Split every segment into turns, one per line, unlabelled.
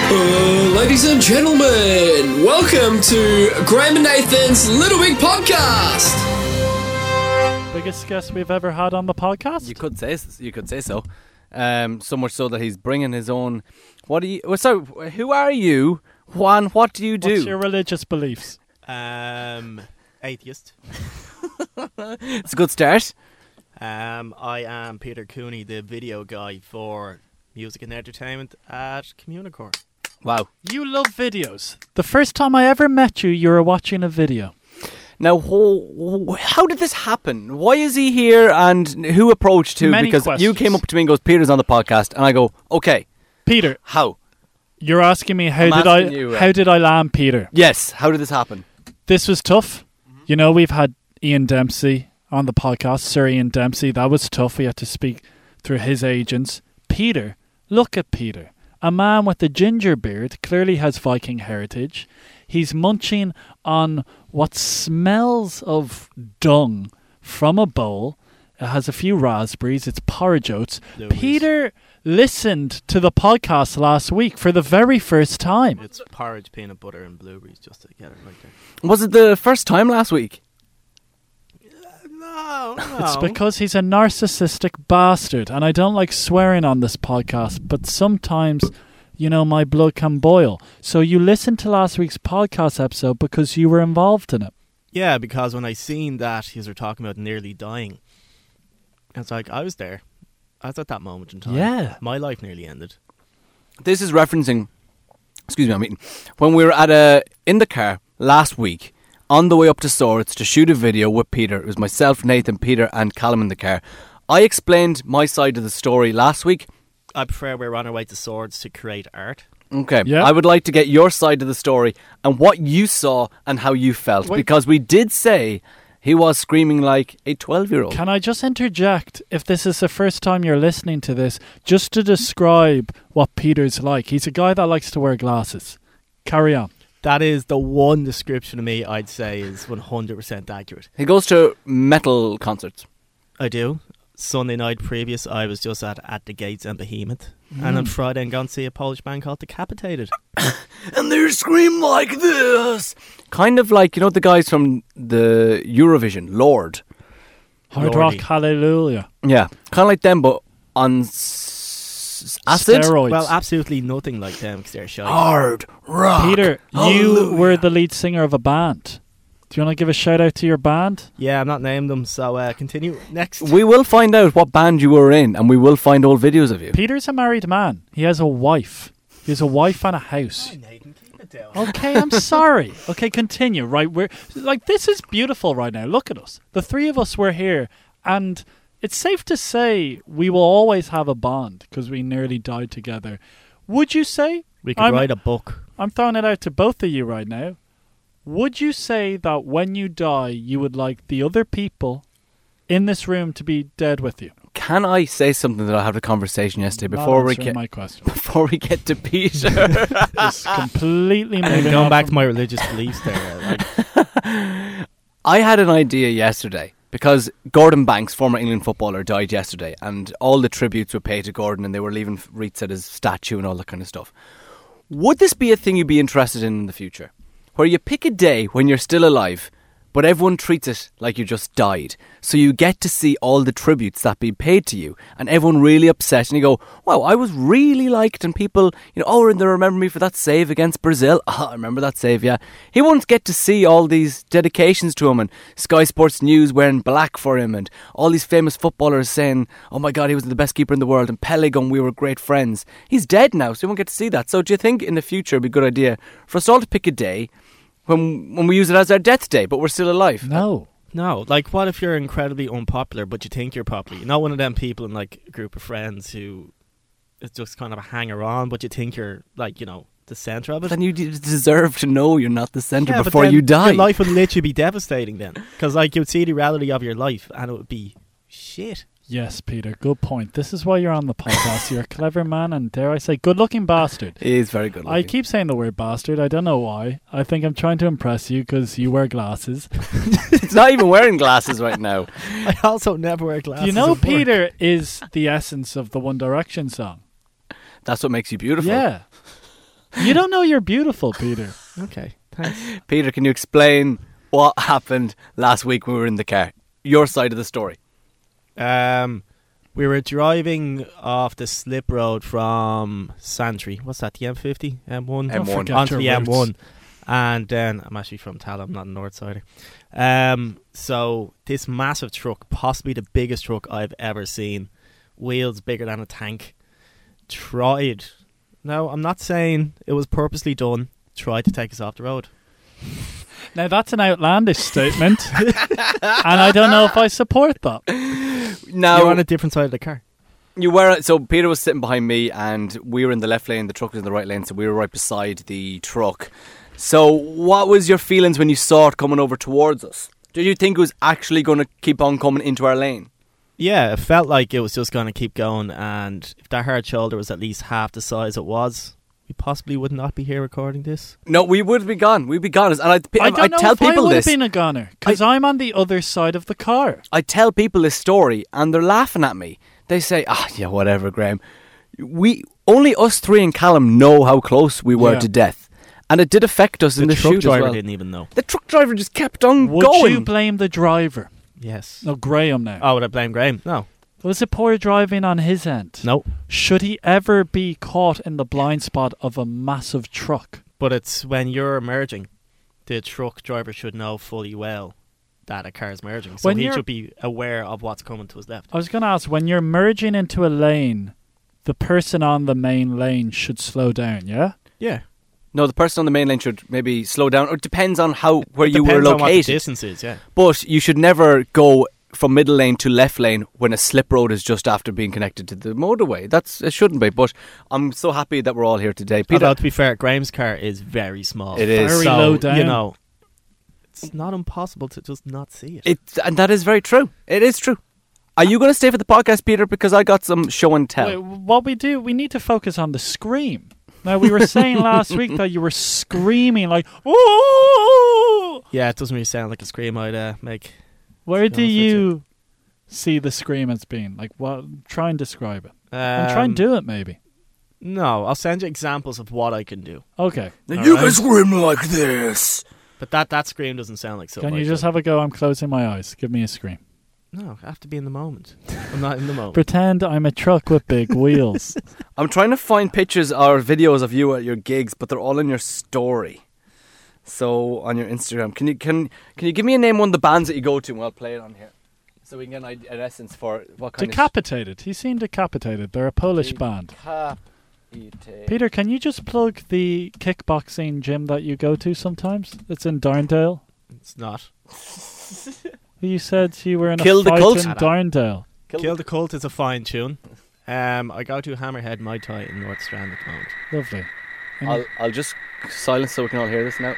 Ladies and gentlemen, welcome to Graham and Nathan's Little Big Podcast.
Biggest guest we've ever had on the podcast?
You could say so. So much so that he's bringing his own. Who are you, Juan? What do you do?
What's your religious beliefs?
Atheist.
It's a good start.
I am Peter Cooney, the video guy for music and entertainment at Communicore.
Wow.
You love videos. The first time I ever met you, you were watching a video.
Now, how did this happen? Why is he here, and who approached who?
Many
because
questions.
you came up to me and goes, Peter's on the podcast, and I go, okay.
Peter,
How?
you're asking me
I'm asking you,
how did I land Peter?
Yes, how did this happen?
This was tough. You know, we've had Ian Dempsey on the podcast, Sir Ian Dempsey. That was tough. We had to speak through his agents. Peter, look at Peter. A man with a ginger beard, clearly has Viking heritage. He's munching on what smells of dung from a bowl. It has a few raspberries. It's porridge oats.
Louise.
Peter listened to the podcast last week for the very first time.
It's porridge, peanut butter, and blueberries just to get it right there.
Was it the first time last week?
No.
It's because he's a narcissistic bastard, and I don't like swearing on this podcast, but sometimes, you know, my blood can boil. So you listened to last week's podcast episode because you were involved in it.
Yeah, because when I seen that you were talking about nearly dying, it's like I was there. I was at that moment in time.
Yeah.
My life nearly ended.
This is referencing, excuse me, I'm eating, when we were in the car last week, on the way up to Swords to shoot a video with Peter. It was myself, Nathan, Peter and Callum in the car. I explained my side of the story last week.
I prefer we're on our way to Swords to create art.
Okay,
Yeah.
I would like to get your side of the story and what you saw and how you felt.
Wait.
Because we did say he was screaming like a 12-year-old.
Can I just interject, if this is the first time you're listening to this, just to describe what Peter's like. He's a guy that likes to wear glasses. Carry on.
That is the one description of me I'd say is 100% accurate.
He goes to metal concerts.
I do. Sunday night previous, I was just at the Gates and Behemoth. And on Friday, I'm going to see a Polish band called Decapitated.
And they scream like this. Kind of like, you know, the guys from the Eurovision, Lord.
Hard
Lordy.
rock, hallelujah.
Yeah, kind of like them, but on acid.
Steroids.
Well, absolutely nothing like them because they're shy.
Hard rock.
Peter, you were the lead singer of a band. Do you want to give a shout out to your band?
Yeah, I'm not named them, so continue. Next.
We will find out what band you were in, and we will find old videos of you.
Peter's a married man. He has a wife. He has a wife and a house.
Nathan, keep it down.
Okay, I'm sorry. Okay, continue. Right, we're like, this is beautiful right now. Look at us. The three of us were here, and it's safe to say we will always have a bond because we nearly died together. Would you say?
We could write a book.
I'm throwing it out to both of you right now. Would you say that when you die, you would like the other people in this room to be dead with you?
Can I say something that I had a conversation yesterday
Not
before we
answering
get
my question.
before we get to Peter?
It's completely
I'm
moving
going
on
back
from-
to my religious beliefs there.
I had an idea yesterday because Gordon Banks, former England footballer, died yesterday, and all the tributes were paid to Gordon, and they were leaving wreaths at his statue and all that kind of stuff. Would this be a thing you'd be interested in the future? Where you pick a day when you're still alive, but everyone treats it like you just died. So you get to see all the tributes that be paid to you, and everyone really upset, and you go, wow, I was really liked, and people, you know, oh, and they remember me for that save against Brazil. Oh, I remember that save, yeah. He won't get to see all these dedications to him, and Sky Sports News wearing black for him, and all these famous footballers saying, oh my God, he was the best keeper in the world, and Pele going, we were great friends. He's dead now, so you won't get to see that. So do you think in the future it'd be a good idea for us all to pick a day when we use it as our death day, but we're still alive?
No.
No, like what if you're incredibly unpopular, but you think you're popular? You're not one of them people in like a group of friends who is just kind of a hanger-on, but you think you're like, you know, the centre of it.
Then you deserve to know you're not the centre
Yeah, but
before
then
you die.
Your life would literally be devastating then, because like you would see the reality of your life, and it would be shit.
Yes, Peter, good point. This is why you're on the podcast. You're a clever man and, dare I say, good-looking bastard.
He is very good looking.
I keep saying the word bastard. I don't know why. I think I'm trying to impress you because you wear glasses.
He's not even wearing glasses right now.
I also never wear glasses.
You know,
at work.
Peter is the essence of the One Direction song.
That's what makes you beautiful.
Yeah. You don't know you're beautiful, Peter.
Okay, thanks.
Peter, can you explain what happened last week when we were in the car? Your side of the story.
We were driving off the slip road from Santry. What's that? The M50, M1,
M1.
Forget
onto
your
the
roots.
M1, and then I'm actually from Tal. I'm not a North Sider. So this massive truck, possibly the biggest truck I've ever seen, wheels bigger than a tank, tried. No, I'm not saying it was purposely done. Tried to take us off the road.
Now, that's an outlandish statement, and I don't know if I support that.
Now,
You're on a different side of the car.
you were so Peter was sitting behind me, and we were in the left lane. The truck was in the right lane, so we were right beside the truck. So, what was your feelings when you saw it coming over towards us? Did you think it was actually going to keep on coming into our lane?
Yeah, it felt like it was just going to keep going, and if that hard shoulder was at least half the size it was, we possibly would not be here recording this.
No, we would be gone. We'd be gone. And
I don't know
tell
if I
people
would have
this.
been a goner, because I'm on the other side of the car.
I tell people this story, and they're laughing at me. They say, yeah, whatever, Graham. Only us three and Callum know how close we were
Yeah.
to death. And it did affect us in
The
the
truck
shoot as
driver
well.
didn't even know.
The truck driver just kept on
Would
going.
you blame the driver?
Yes.
No, Graham now.
Oh, would I blame Graham? No.
Was it poor driving on his end?
No.
Should he ever be caught in the blind spot of a massive truck?
But it's when you're merging, the truck driver should know fully well that a car is merging. So
When
he
you're-
should be aware of what's coming to his left.
I was going to ask, when you're merging into a lane, the person on the main lane should slow down, yeah?
Yeah.
No, the person on the main lane should maybe slow down. Or it depends on where
It
you were
depends on what the
located.
distance is, yeah.
But you should never go from middle lane to left lane when a slip road is just after being connected to the motorway. It shouldn't be. But I'm so happy that we're all here today. Peter,
Although, to be fair, Graham's car is very small.
It is.
Very
So,
low down.
You know, it's not impossible to just not see it.
and that is very true. It is true. Are you going to stay for the podcast, Peter? Because I got some show and tell.
Wait, what we do, we need to focus on the scream. Now, we were saying last week that you were screaming like, "Ooh!"
Yeah, it doesn't really sound like a scream I'd make.
Where
To
do
be honest with
you see the scream as being? Like, what? Try and describe it. And try and do it, maybe.
No, I'll send you examples of what I can do.
Okay.
Now
all
you
right.
can scream like this.
But that scream doesn't sound like something
Can you
I
just
could-
have a go? I'm closing my eyes. Give me a scream.
No, I have to be in the moment. I'm not in the moment.
Pretend I'm a truck with big wheels.
I'm trying to find pictures or videos of you at your gigs, but they're all in your story. So on your Instagram, can you give me a name of one of the bands that you go to, and I'll play it on here, so we can get an essence for what kind
Decapitated. He seemed decapitated. They're a Polish band.
of.
Peter, can you just plug the kickboxing gym that you go to sometimes? It's in Darndale.
It's not.
You said you were in
Kill
a
the
fight
Cult?
in Darndale.
Kill the Cult is a fine tune. I go to Hammerhead Muay Thai in North Strand at the moment.
Lovely. And
I'll just silence so we can all hear this now.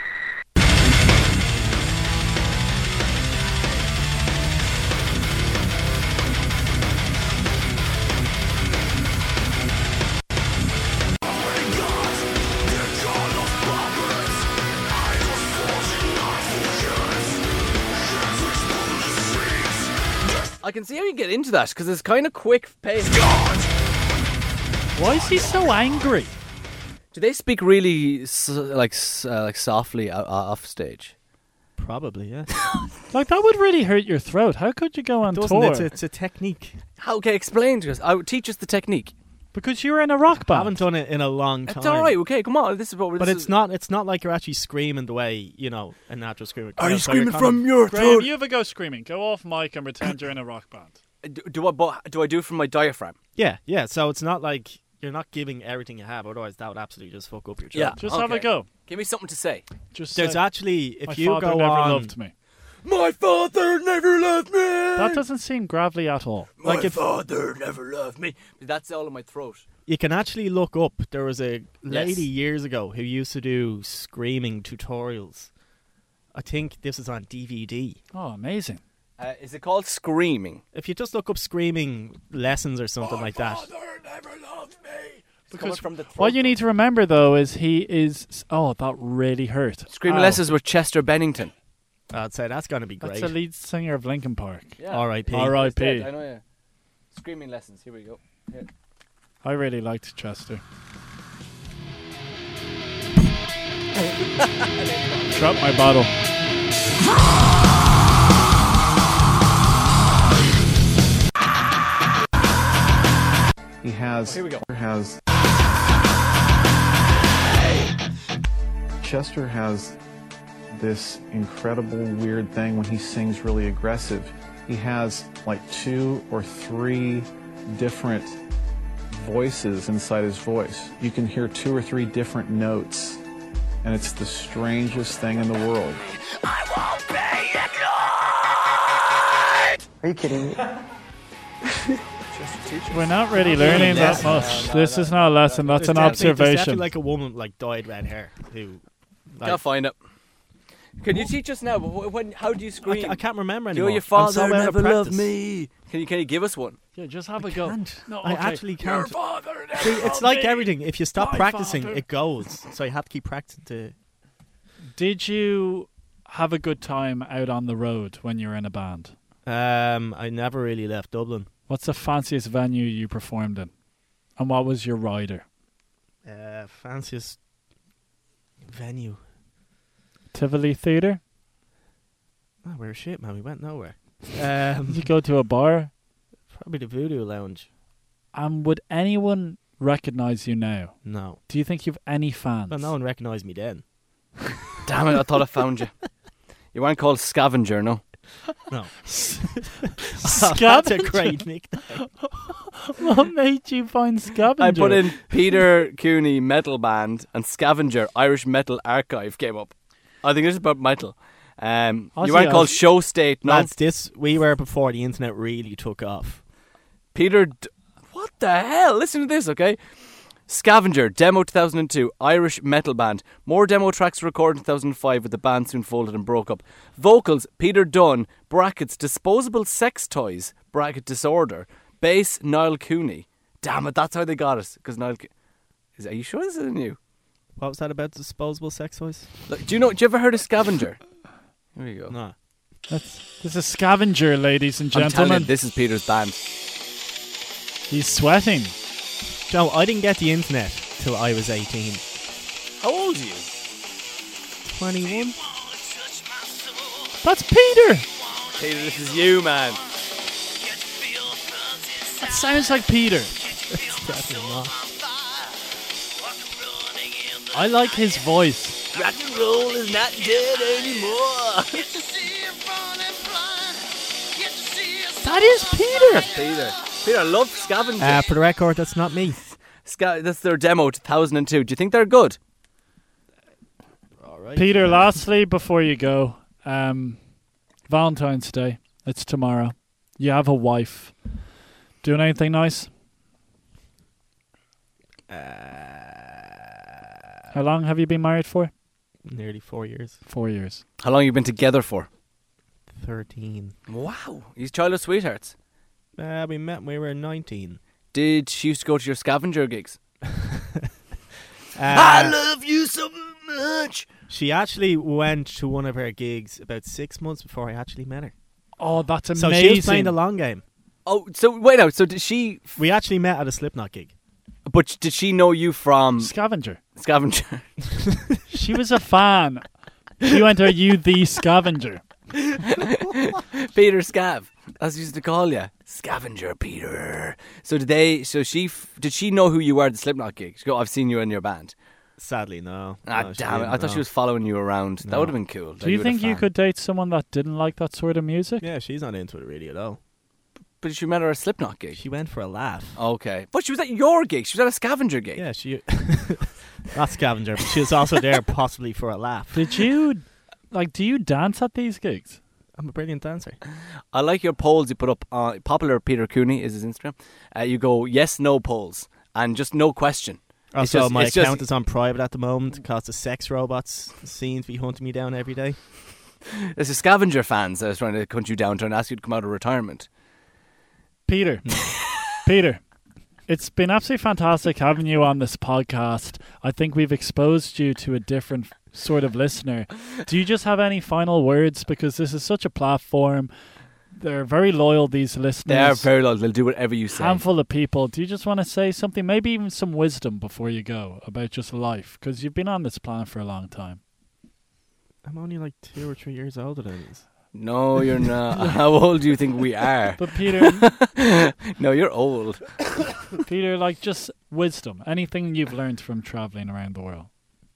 I can see how you get into that because it's kind of quick pace.
why is he so angry?
Do they speak really like softly off stage?
Probably, yeah.
Like, that would really hurt your throat. How could you go on
Doesn't
tour?
it? It's a technique.
Okay, explain to us. Teach us the technique.
Because you were in a rock
I
band.
haven't done it in a long time.
It's all right. Okay, come on. This is what we're.
But
this
it's
is-
not. It's not like you're actually screaming the way a natural screamer.
Are you
So you're
screaming
kind of-
from your
Graham,
throat?
you have a go screaming. Go off mic and pretend you're in a rock band.
Do I do it from my diaphragm?
Yeah, yeah. So it's not like you're not giving everything you have. Otherwise, that would absolutely just fuck up your job.
Just have a
okay.
go.
Give me something to say.
Just
There's
say,
actually,
my
if you
father
go
never
on,
loved me.
My father never loved me.
That doesn't seem gravelly at all.
My
like if-
father never loved me. That's all in my throat.
you can actually look up. There was a lady
Yes.
years ago who used to do screaming tutorials. I think this is on DVD.
Oh, amazing.
Is it called screaming?
If you just look up screaming lessons or something like that,
never loved me.
Because
from the throat.
What you need to remember, though, is he is... Oh, that really hurt.
Screaming
Ow.
lessons with Chester Bennington.
I'd say that's going to be
That's
great.
the lead singer of Linkin Park.
R.I.P.
R.I.P.
I know, yeah. Screaming lessons. Here we go. Here.
I really liked Chester. Drop my bottle.
He has.
Here we go.
Chester has this incredible weird thing when he sings really aggressive. He has like 2 or 3 different voices inside his voice. You can hear 2 or 3 different notes, and it's the strangest thing in the world.
Are you kidding me?
We're not really learning that much. This is not a lesson. That's an
There's
observation.
definitely like a woman like dyed red hair who.
I'll find it. Can you teach us now? How do you scream?
I can't remember
Do
anymore.
your
I'm
father
so out of
never loved
practice.
me? Can you give us one?
Yeah, just have a go.
Can't.
No,
I
okay.
actually can't.
Your father never
See, it's
loved
like
me.
everything. If you stop
My
practicing,
father.
it goes. So you have to keep practicing to.
Did you have a good time out on the road when you were in a band?
I never really left Dublin.
What's the fanciest venue you performed in? And what was your rider?
Fanciest venue.
Tivoli Theatre?
Oh, we're shit, man. We went nowhere.
Did you go to a bar?
Probably the Voodoo Lounge.
And would anyone recognise you now?
No.
Do you think you've any fans?
Well, no one recognised me then.
Damn it! I thought I found you. You weren't called Scavenger, no?
No.
Scavenger?
That's a great nickname.
What made you find Scavenger?
I put in Peter Cooney Metal Band and Scavenger Irish Metal Archive came up. I think this is about metal. You weren't called Show State, no?
Lads, we were before the internet really took off.
What the hell? Listen to this, okay? Scavenger, demo 2002, Irish metal band. More demo tracks recorded in 2005 with the band soon folded and broke up. Vocals, Peter Dunn, brackets, disposable sex toys, bracket disorder. Bass, Niall Cooney. Damn it, that's how they got us. Because Niall are you sure this isn't you?
What was that about disposable sex toys?
Look, do you ever heard of Scavenger? Here we go.
No.
This is Scavenger, ladies and
I'm telling
gentlemen.
you, this is Peter's band.
He's sweating.
Joe, I didn't get the internet till I was 18.
How old are you?
21?
That's Peter.
Peter, this is you, man.
That sounds like Peter.
Definitely not.
I like his voice.
Rock and roll is not dead anymore.
That is Peter.
Peter, I love Scavenger.
For the record, that's not me.
That's their demo, 2002. Do you think they're good?
All right.
Peter, lastly, before you go, Valentine's Day. It's tomorrow. You have a wife. Doing anything nice? How long have you been married for?
Nearly 4 years.
4 years.
How long have you been together for?
13.
Wow. He's childhood sweethearts.
We met when we were 19.
Did she used to go to your Scavenger gigs? I love you so much.
She actually went to one of her gigs about 6 months before I actually met her.
Oh, that's
So
amazing.
she was playing the long game.
Oh, so wait out. So did she?
We actually met at a Slipknot gig.
But did she know you from
Scavenger.
Scavenger?
She was a fan. She went, "Are you the Scavenger?"
Peter Scav, as I used to call you, Scavenger Peter. So did she know who you were at the Slipknot gig? She go, I've seen you in your band.
Sadly, no.
Ah,
No, she
damn it!
didn't,
I thought
no.
she was following you around. That
No.
would have been cool.
Do you think you could date someone that didn't like that sort of music?
Yeah, she's not into it really at all.
But she met her at a Slipknot gig.
She went for a laugh.
Okay, but she was at your gig. She was at a Scavenger gig.
Yeah, she... Not Scavenger, but she was also there possibly for a laugh.
Did you, do you dance at these gigs?
I'm a brilliant dancer.
I like your polls you put up. Popular Peter Cooney is his Instagram. You go yes, no polls, and just no question.
Also, my account is on private at the moment because the sex robots seem to be hunting me down every day.
It's the Scavenger fans that are trying to hunt you down, trying to ask you to come out of retirement.
Peter. Peter. It's been absolutely fantastic having you on this podcast. I think we've exposed you to a different sort of listener. Do you just have any final words? Because this is such a platform they're very loyal, these listeners.
They are very loyal. They'll do whatever you say.
Handful of people. Do you just want to say something, maybe even some wisdom before you go about just life? Because you've been on this planet for a long time.
I'm only like 2 or 3 years older than this.
No, you're not. How old do you think we are?
But Peter,
No, you're old.
Peter, like just wisdom. Anything you've learned from traveling around the world.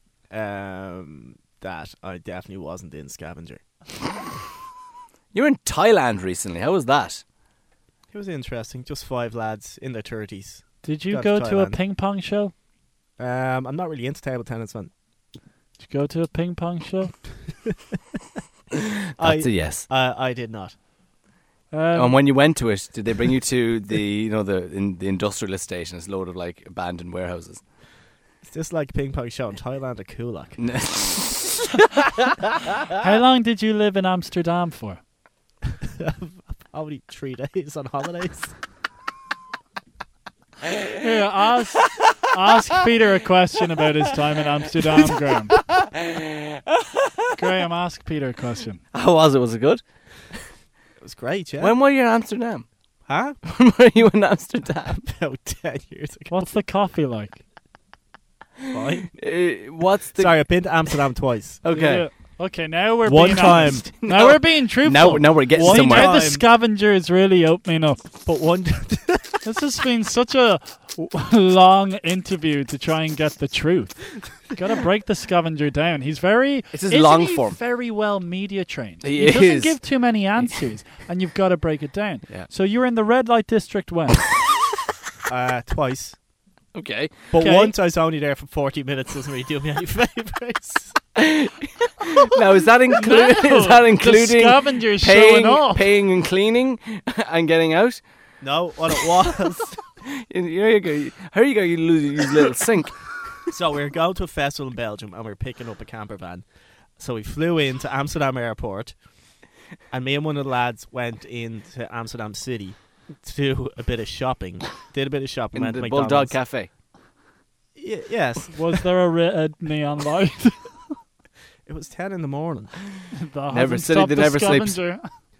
That I definitely wasn't in Scavenger.
You were in Thailand recently. How was that?
It was interesting. Just 5 lads in their 30s.
Did you
Got
go
to
to a
Thailand.
ping pong show?
I'm not really into table tennis, man.
Did you go to a ping pong show?
That's a yes.
I did not.
And when you went to it, did they bring you to the the industrial estate and it's a load of like abandoned warehouses?
It's just like a ping pong show in Thailand or Kulak.
How long did you live in Amsterdam for?
Probably 3 days on holidays.
Here, ask Peter a question about his time in Amsterdam, Graham. Graham, ask Peter a question.
How was it? Was it good?
It was great, yeah.
When were you in Amsterdam?
Huh?
When were you in Amsterdam?
About 10 years ago.
What's the coffee like?
Fine.
What's the...
Sorry, I've been to Amsterdam twice.
Okay.
Yeah. Okay, now we're
One
being
time.
honest. Now we're being truthful.
Now we're getting
One
somewhere.
Now the
time.
scavenger is really opening up.
But one
This has been such a long interview to try and get the truth. Got to break the scavenger down. He's very...
It's his
isn't
long
he
form.
very well media trained.
He
doesn't
is.
give too many answers, and you've got to break it down.
Yeah.
So you were in the red light district when?
twice.
Okay.
But
Okay.
once I was only there for 40 minutes, doesn't really do me any favours.
Now is that
No,
including
the scavenger's
paying,
showing off.
paying and cleaning and getting out?
No, what it was.
Here you go. Here you go. You lose your little sink.
So we were going to a festival in Belgium and we were picking up a camper van. So we flew into Amsterdam airport and me and one of the lads went into Amsterdam City to do a bit of shopping. Did a bit of shopping.
In
went to
the Bulldog
McDonald's.
Cafe.
Yes.
Was there a red neon light?
It was 10 in the morning.
That
Never
hasn't
City
stopped
that
the
never sleeps.
scavenger.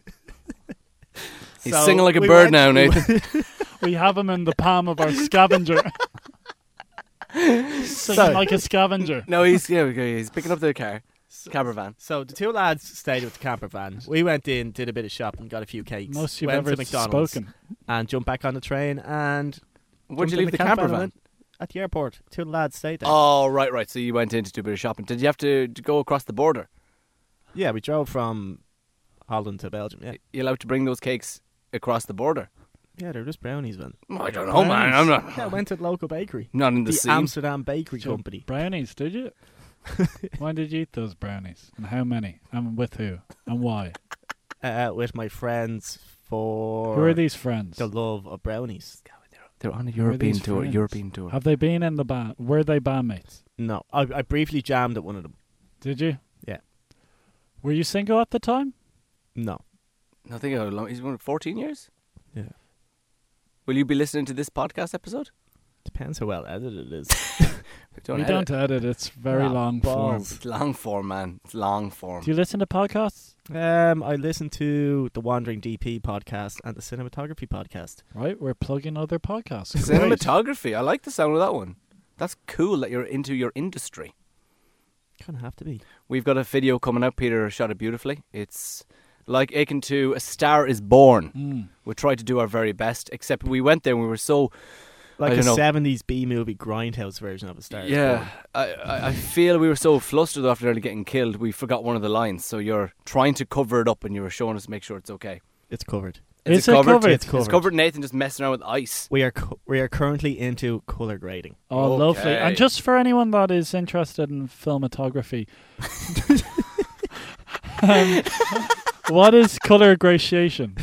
He's
So
singing like a
we
bird
went-
now,
we
Nathan.
We have him in the palm of our scavenger. Singing like a scavenger.
No, he's picking up the car. Camper van.
So the 2 lads stayed with the camper van. We went in, did a bit of shopping, got a few cakes.
Most you've
went
ever
to McDonald's
spoken.
and jumped back on the train and
Where'd you
jumped in
leave the camper
and
van?
went at the airport. 2 lads stayed there.
Oh, right. So you went in to do a bit of shopping. Did you have to go across the border?
Yeah, we drove from Holland to Belgium. Yeah,
You allowed to bring those cakes across the border?
yeah, they're just brownies, man.
I don't know, man. I'm not.
Yeah, I went to the local bakery,
Not in the
the
scene.
Amsterdam Bakery
So
Company.
Brownies, did you? Why did you eat those brownies? And how many? And with who? And why?
With my friends for
Who are these friends?
the love of brownies.
They're on a
Who are
European
these
tour.
friends?
European tour.
Have they been in the band? Were they bandmates?
No, I briefly jammed at one of them.
Did you?
Yeah.
Were you single at the time?
No.
I think how long? He's been 14 years.
Yeah.
Will you be listening to this podcast episode?
Depends how well edited it is.
We
edit.
don't edit. It's very
Ah,
long form.
balls.
It's long form, man. It's long form.
Do you listen to podcasts?
I listened to the Wandering DP podcast and the Cinematography podcast.
Right, we're plugging other podcasts. Great.
Cinematography. I like the sound of that one. That's cool that you're into your industry.
Kind of have to be.
We've got a video coming out. Peter shot it beautifully. It's like akin to A Star Is Born.
Mm.
We tried to do our very best, except we went there and we were so...
Like
I
a
don't know.
70s B-movie grindhouse version of A Star is
Yeah,
Born.
I feel we were so flustered after nearly getting killed, we forgot one of the lines. So you're trying to cover it up and you were showing us to make sure it's okay.
It's covered.
Is it covered?
It's covered.
It's covered. Nathan just messing around with ice.
We are currently into colour grading.
Oh,
Okay.
lovely. And just for anyone that is interested in filmatography, what is colour gradation?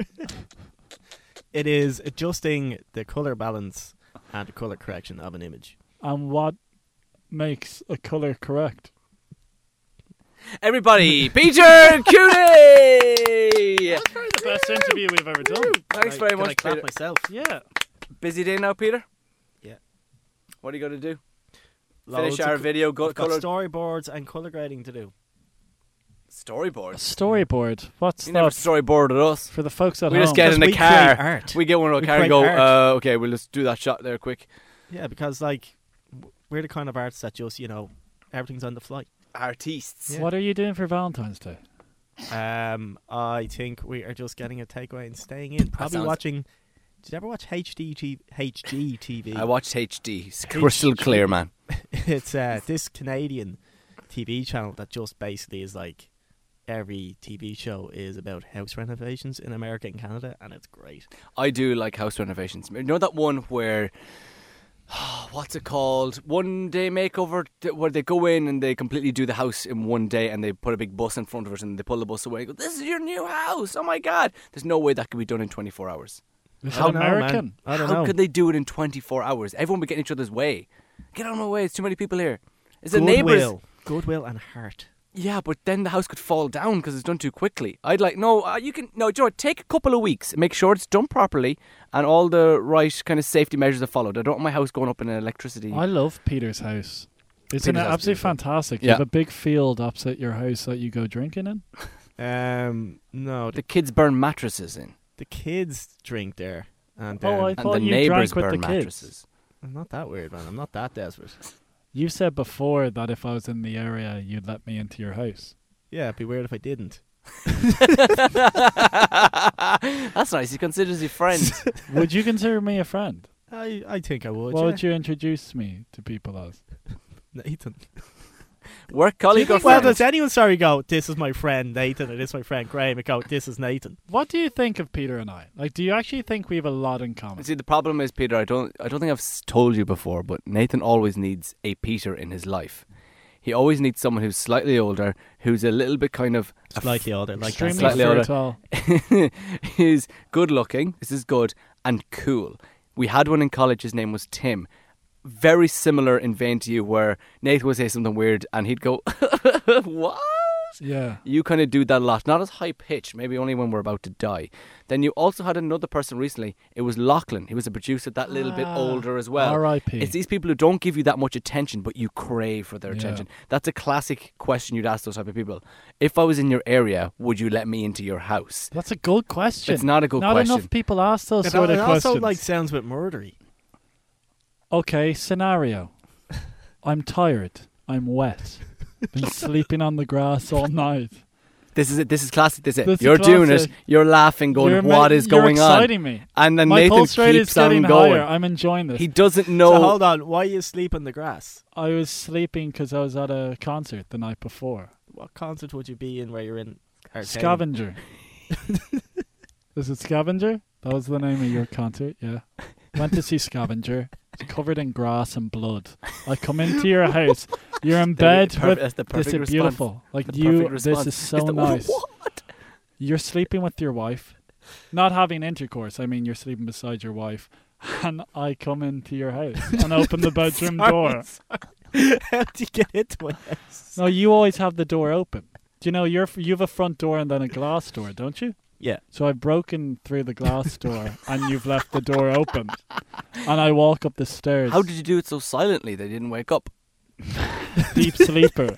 It is adjusting the colour balance and the colour correction of an image.
And what makes a colour correct?
Everybody, Peter Cooney!
The best interview we've ever done.
Thanks very
Can I
much,
clap
Peter.
myself?
Yeah.
Busy day now, Peter?
Yeah.
What are you going to do?
Loads
Finish our
of
video,
I've got
colour.
storyboards and colour grading to do.
Storyboard.
Storyboard. What's
You never
that?
storyboarded us.
For the folks at
We
home.
just get in the
we
car.
create art.
We get one of our
We
car and
create
go,
art.
okay, we'll just do that shot there quick.
Yeah, because like we're the kind of artists that just everything's on the fly.
Artistes.
Yeah.
What are you doing for Valentine's Day?
I think we are just getting a takeaway and staying in. Probably
sounds-
watching. Did you ever watch HGTV?
I watched HD. It's crystal clear, man.
It's this Canadian TV channel that just basically is like every TV show is about house renovations in America and Canada, and it's great.
I do like house renovations. You know that one where, what's it called? One day makeover, where they go in and they completely do the house in one day, and they put a big bus in front of it, and they pull the bus away and go, "This is your new house! Oh my god!" There's no way that could be done in 24 hours.
It's
I don't know, man.
American.
I don't
How
know.
could they do it in 24 hours? Everyone would get in each other's way. Get out of my way! It's too many people here. Is it neighbours?
Goodwill, and heart.
Yeah, but then the house could fall down because it's done too quickly. I'd like, you can, do you know what, take a couple of weeks, make sure it's done properly, and all the right kind of safety measures are followed. I don't want my house going up in electricity.
I love Peter's house. Isn't
Peter's
it
house is
absolutely
beautiful.
fantastic? You
Yeah.
have a big field opposite your house that you go drinking in.
No,
The kids burn mattresses in,
the kids drink there, and
Oh, I
and
thought
the
you
neighbours
drank with
burn
the kids.
mattresses.
I'm not that weird, man. I'm not that desperate.
You said before that if I was in the area, you'd let me into your house.
Yeah, it'd be weird if I didn't.
That's nice. He considers you friend.
Would you consider me a friend?
I think I would.
What
yeah.
would you introduce me to people as?
Nathan.
Work colleague or
Well,
friend?
does anyone go, this is my friend Nathan, or this is my friend Graham, and go, this is Nathan?
What do you think of Peter and I? Like, do you actually think we have a lot in common?
See, the problem is, Peter, I don't think I've told you before, but Nathan always needs a Peter in his life. He always needs someone who's slightly older, who's a little bit kind of
Slightly older, like
Extremely
that.
slightly older.
fertile.
He's good looking. This is good and cool. We had one in college. His name was Tim. Very similar in vein to you, where Nathan would say something weird and he'd go, "What?"
Yeah.
You kind of do that a lot. Not as high pitched, maybe only when we're about to die. Then you also had another person recently. It was Lachlan. He was a producer, that little bit older as well.
R.I.P.
It's these people who don't give you that much attention, but you crave for their
Yeah.
attention. That's a classic question you'd ask those type of people. If I was in your area, would you let me into your house?
That's a good question.
It's not a good
Not
question.
enough people ask those
It
sort of
also
questions.
sounds a bit murdery.
Okay, scenario. I'm tired. I'm wet. Been sleeping on the grass all night.
This is it. This is classic. This is
This
it.
is
You're doing it.
classic.
You're laughing, going, "What is
you're
going on?"
exciting me.
And then
My
Nathan
pulse rate is
keeps on
getting
going.
higher. I'm enjoying this.
He doesn't know.
So hold on, why are you sleep on the grass?
I was sleeping because I was at a concert the night before.
What concert would you be in where you're in Arcane?
Scavenger. Is it Scavenger? That was the name of your concert, yeah. Went to see Scavenger. It's covered in grass and blood. I come into your house. You're in bed with
That's the
this
perfect
is
response.
beautiful. Like
The
you,
perfect
this
response.
is so
It's the-
nice.
What?
You're sleeping with your wife, not having intercourse. I mean, you're sleeping beside your wife, and I come into your house and open the bedroom door.
How do you get into my house?
No, you always have the door open. Do you know you have a front door and then a glass door, don't you?
Yeah.
So I've broken through the glass door and you've left the door open, and I walk up the stairs.
How did you do it so silently they didn't wake up?
Deep sleeper?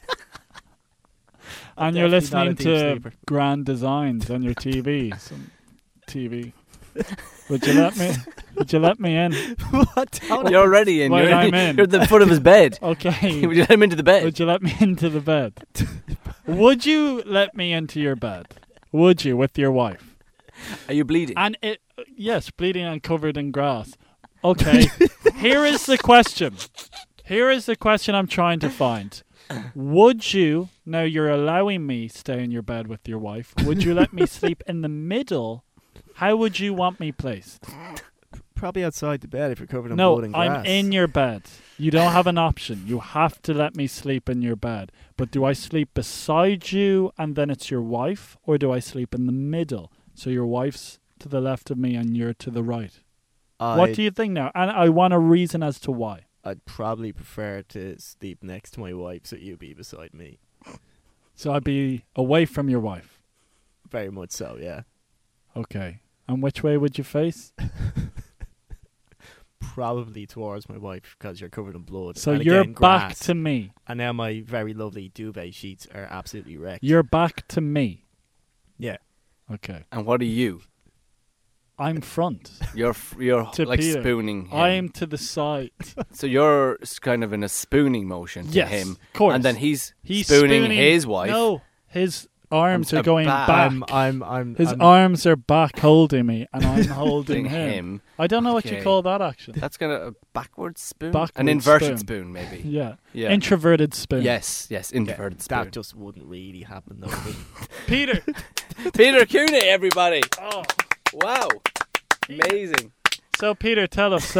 And you're
definitely not a
listening
deep
to
sleeper.
Grand Designs on your TV. Some TV. Would you let me? Would you let me in?
What?
You're already in.
Well,
You're,
I'm in.
you're at the foot of his bed.
Okay.
Would you let him into the bed?
Would you let me into the bed? Would you let me into your bed? Would you, with your wife?
Are you bleeding?
And yes, bleeding and covered in grass. Okay. Here is the question. Here is the question I'm trying to find. Would you, now you're allowing me stay in your bed with your wife, would you let me sleep in the middle? How would you want me placed?
Probably outside the bed if you're covered in
No,
blood and grass.
I'm in your bed. You don't have an option. You have to let me sleep in your bed. But do I sleep beside you and then it's your wife? Or do I sleep in the middle? So your wife's to the left of me and you're to the right. What do you think now? And I want a reason as to why.
I'd probably prefer to sleep next to my wife so you be beside me.
So I'd be away from your wife.
Very much so, yeah.
Okay. And which way would you face?
probably towards my wife because you're covered in blood.
So
and
you're
again,
back
grass.
to me.
And now my very lovely duvet sheets are absolutely wrecked.
You're back to me.
Yeah.
Okay.
And what are you?
I'm front.
You're
To
like
Peter.
spooning him.
I'm to the side.
So you're kind of in a spooning motion to
Yes,
him.
of course.
And then he's
He's
spooning his wife.
No, his arms
I'm
are going
back.
back.
I'm
His arms are back holding me, and I'm holding
Holding
him.
him.
I don't know what you
Okay.
call that action.
That's kind of a backward spoon?
Backward
An inverted
spoon.
spoon, maybe.
Yeah.
Yeah.
Introverted spoon.
Yes, inverted spoon.
That just wouldn't really happen though. would it?
Peter.
Peter Cooney, everybody.
Oh.
Wow. Amazing.
So, Peter, tell us.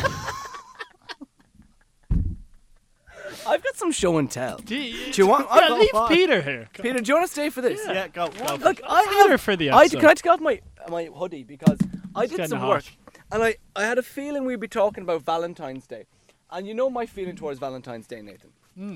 I've got some show and tell.
do you,
Do you want?
yeah,
I'll
leave
go-
Peter here.
Peter, do you want to stay for this?
Yeah, go.
Look, I
Peter
have.
for the
I
episode.
can I take off my hoodie because I
It's
did
getting
some
hot.
work, and I had a feeling we'd be talking about Valentine's Day, and you know my feeling towards Valentine's Day, Nathan.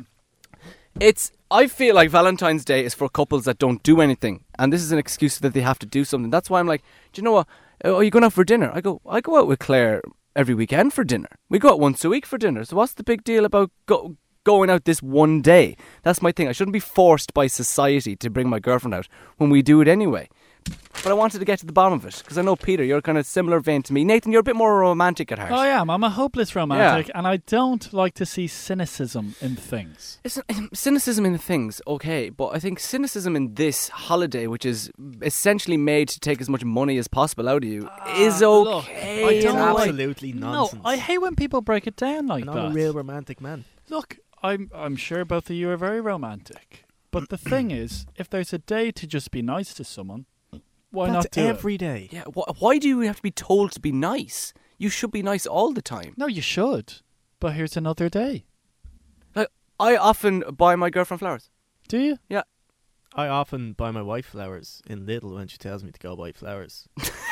I feel like Valentine's Day is for couples that don't do anything, and this is an excuse that they have to do something. That's why I'm like, do you know what? Are you going out for dinner? I go out with Claire every weekend for dinner. We go out once a week for dinner. So what's the big deal about going out this one day? That's my thing. I shouldn't be forced by society to bring my girlfriend out when we do it anyway. But I wanted to get to the bottom of it because I know, Peter, you're kind of similar vein to me. Nathan, you're a bit more romantic at heart.
I am. I'm a hopeless romantic, and I don't like to see cynicism in things.
Cynicism in things, okay, but I think cynicism in this holiday, which is essentially made to take as much money as possible out of you, is
look,
okay.
I
in
don't
a way.
absolutely nonsense.
No, I hate when people break it down like
I'm
that.
not a real romantic man.
Look, I'm sure both of you are very romantic, but the thing is, if there's a day to just be nice to someone, why
That's
not do
every
it?
day.
Yeah, why do you have to be told to be nice? You should be nice all the time.
No, you should. But here's another day.
Like, I often buy my girlfriend flowers.
Do you?
Yeah.
I often buy my wife flowers in Lidl when she tells me to go buy flowers.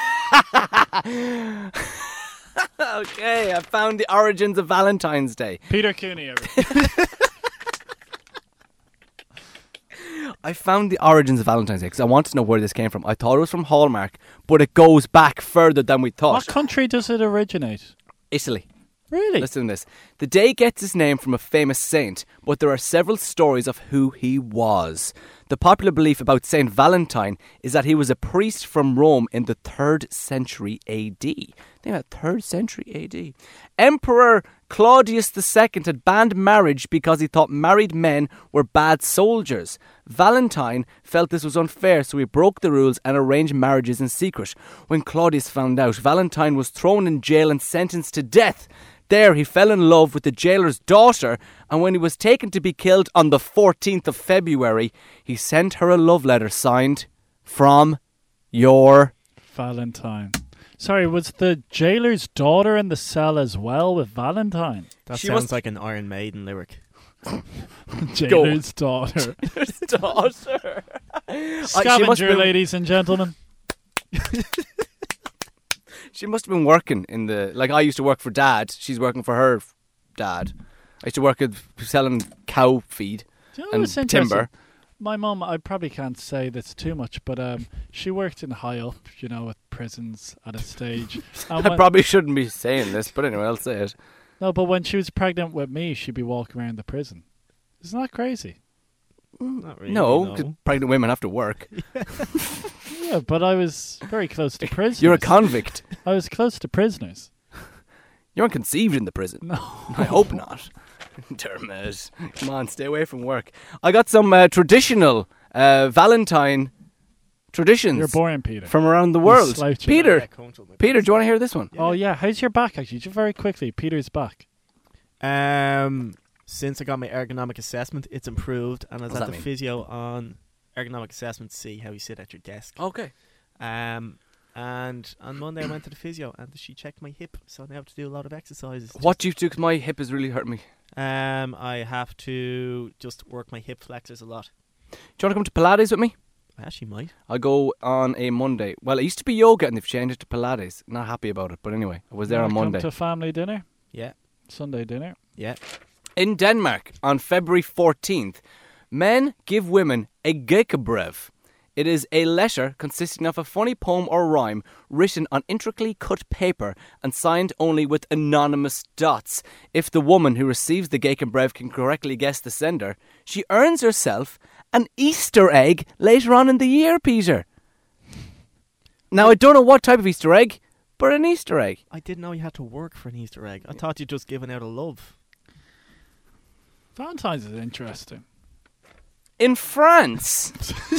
Okay, I found the origins of Valentine's Day.
Peter Cooney. Everyone.
I found the origins of Valentine's Day because I wanted to know where this came from. I thought it was from Hallmark, but it goes back further than we thought.
What country does it originate?
Italy.
Really?
Listen to this. The day gets its name from a famous saint, but there are several stories of who he was. The popular belief about Saint Valentine is that he was a priest from Rome in the 3rd century AD. Think about 3rd century AD. Emperor Claudius II had banned marriage because he thought married men were bad soldiers. Valentine felt this was unfair, so he broke the rules and arranged marriages in secret. When Claudius found out, Valentine was thrown in jail and sentenced to death. There he fell in love with the jailer's daughter, and when he was taken to be killed on the 14th of February, he sent her a love letter signed, "From your..."
Valentine. Sorry, was the jailer's daughter in the cell as well with Valentine?
That
She
sounds
must-
like an Iron Maiden lyric.
Jailer's daughter.
daughter.
Scavenger, ladies and gentlemen.
She must have been working in the... Like, I used to work for Dad. She's working for her dad. I used to work at selling cow feed
Do you know
and
what's interesting?
timber.
My mum, I probably can't say this too much, but she worked in high up, at prisons at a stage. And
I
when-
probably shouldn't be saying this, but anyway, I'll say it.
No, but when she was pregnant with me, she'd be walking around the prison. Isn't that crazy?
Not really.
No, 'cause pregnant women have to work.
Yeah, but I was very close to prisoners.
You're a convict.
I was close to prisoners.
You weren't conceived in the prison.
No.
I hope not. Dermot, come on, stay away from work. I got some traditional Valentine traditions
You're boring, Peter.
from around the world.
slouching.
Peter, do you want to hear this one?
Oh, yeah. How's your back, actually? Just very quickly. Peter's back.
Since I got my ergonomic assessment, it's improved, and I was
What does
at
that
the
mean?
physio on ergonomic assessment to see how you sit at your desk.
Okay.
And on Monday I went to the physio, and she checked my hip, so I have to do a lot of exercises.
What do you do? Because my hip is really hurting me.
I have to just work my hip flexors a lot.
Do you want to come to Pilates with me?
I actually might.
I'll go on a Monday. Well, it used to be yoga and they've changed it to Pilates. Not happy about it, but anyway, I was there on
Wanna
Monday.
Come to family dinner?
Yeah,
Sunday dinner?
yeah.
In Denmark, on February 14th, men give women a gekebrev. It is a letter consisting of a funny poem or rhyme written on intricately cut paper and signed only with anonymous dots. If the woman who receives the Gake and Brev can correctly guess the sender, she earns herself an Easter egg later on in the year, Peter. Now, I don't know what type of Easter egg, but an Easter egg.
I didn't know you had to work for an Easter egg. I thought you'd just given out a love.
Valentine's is interesting.
In France,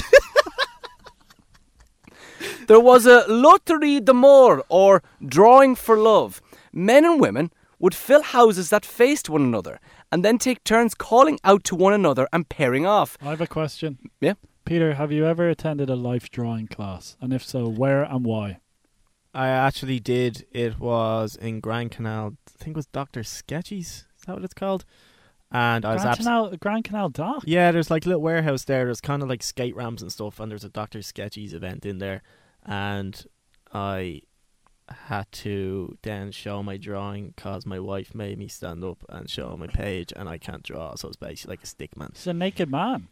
there was a Loterie d'amour, or drawing for love. Men and women would fill houses that faced one another and then take turns calling out to one another and pairing off.
I have a question.
Yeah?
Peter, have you ever attended a life drawing class? And if so, where and why?
I actually did. It was in Grand Canal. I think it was Dr. Sketchy's. Is that what it's called? And I was
Grand Canal Dock?
Yeah, there's like a little warehouse there. There's kind of like skate ramps and stuff, and there's a Dr. Sketchy's event in there. And I had to then show my drawing because my wife made me stand up and show my page, and I can't draw, so it's basically like a stick man.
It's a naked man.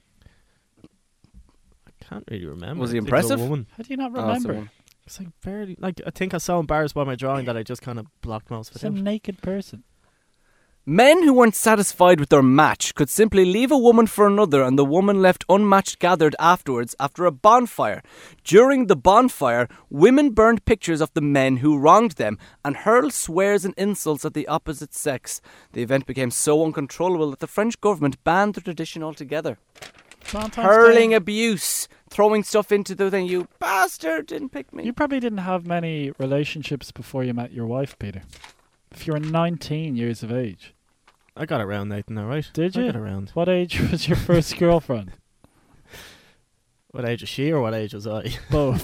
I can't really remember.
Was he
I think it was a
impressive?
woman.
How do you not
Oh,
remember?
It's like barely. Like I think I was so embarrassed by my drawing that I just kind of blocked most of
It's
it
a
out.
naked person.
Men who weren't satisfied with their match could simply leave a woman for another, and the woman left unmatched gathered afterwards after a bonfire. During the bonfire, women burned pictures of the men who wronged them and hurled swears and insults at the opposite sex. The event became so uncontrollable that the French government banned the tradition altogether.
Valentine's
Hurling
Day.
abuse, throwing stuff into the thing. You bastard, didn't pick me.
You probably didn't have many relationships before you met your wife, Peter. If you were 19 years of age.
I got around, Nathan, alright?
Did you?
I got around.
What age was your first girlfriend?
What age was she or what age was I?
Both.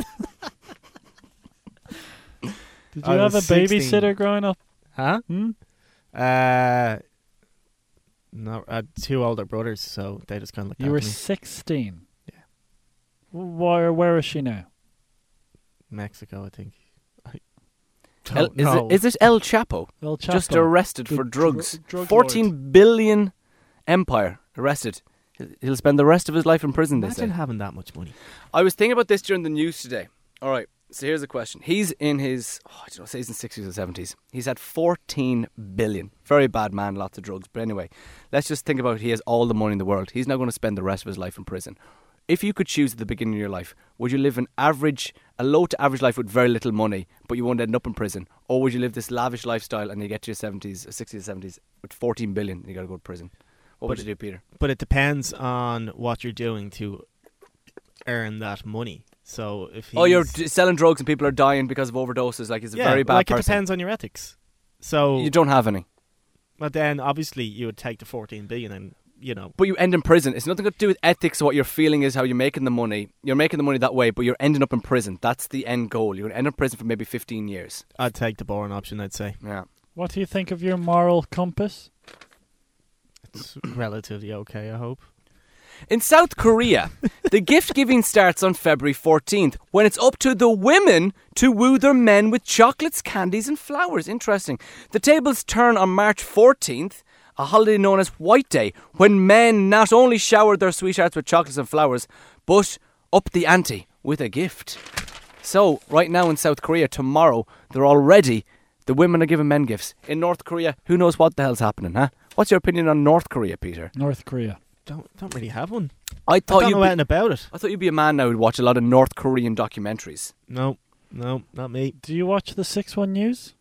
Did you
I
have a
was 16.
babysitter growing up?
Huh?
Hmm?
No, I had two older brothers, so they just kind of looked
You
after
were
me.
16?
Yeah.
Where is she now?
Mexico, I think. I
El,
don't know.
is it El Chapo?
El Chapo.
Just arrested
The
for drugs.
drug
14
lord.
billion empire arrested. He'll spend the rest of his life in prison, they
Imagine
say.
having that much money.
I was thinking about this during the news today. All right, so here's a question. He's in his, I don't know, say he's in 60s or 70s. He's had 14 billion. Very bad man, lots of drugs. But anyway, let's just think about he has all the money in the world. He's now going to spend the rest of his life in prison. If you could choose at the beginning of your life, would you live a low to average life with very little money, but you won't end up in prison? Or would you live this lavish lifestyle and you get to your 70s, 60s, 70s with 14 billion and you got to go to prison? What would you do, Peter?
But it depends on what you're doing to earn that money. So if he's...
Oh, you're selling drugs and people are dying because of overdoses. Like, he's a very bad
like
person.
it depends on your ethics. So...
You don't have any.
But then, obviously, you would take the 14 billion and, you know...
But you end in prison. It's nothing to do with ethics. What you're feeling is how you're making the money. You're making the money that way, but you're ending up in prison. That's the end goal. You're going to end up in prison for maybe 15 years.
I'd take the boring option, I'd say.
Yeah.
What do you think of your moral compass?
It's relatively okay, I hope.
In South Korea, the gift giving starts on February 14th, when it's up to the women to woo their men with chocolates, candies and flowers. Interesting. The tables turn on March 14th, a holiday known as White Day, when men not only shower their sweethearts with chocolates and flowers, but up the ante with a gift. So, right now in South Korea, tomorrow, the women are giving men gifts. In North Korea, who knows what the hell's happening, huh? What's your opinion on North Korea, Peter?
North Korea.
Don't really have one.
I
I
thought
don't
you'd
know
be,
anything about it.
I thought you'd be a man now who'd watch a lot of North Korean documentaries.
No, not me.
Do you watch the 6-1 News?